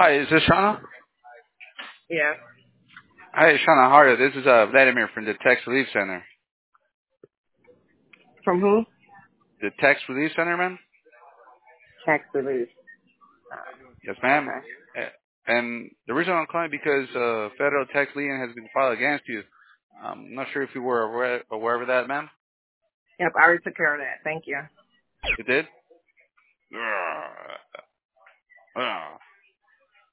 Hi, is this Shauna? Yeah. Hi, Shauna. How are you? This is Vladimir from the Tax Relief Center. From who? The Tax Relief Center, ma'am? Tax relief. Yes, ma'am. Okay. And the reason I'm calling because federal tax lien has been filed against you. I'm not sure if you were aware of that, ma'am. Yep, I already took care of that. Thank you. You did?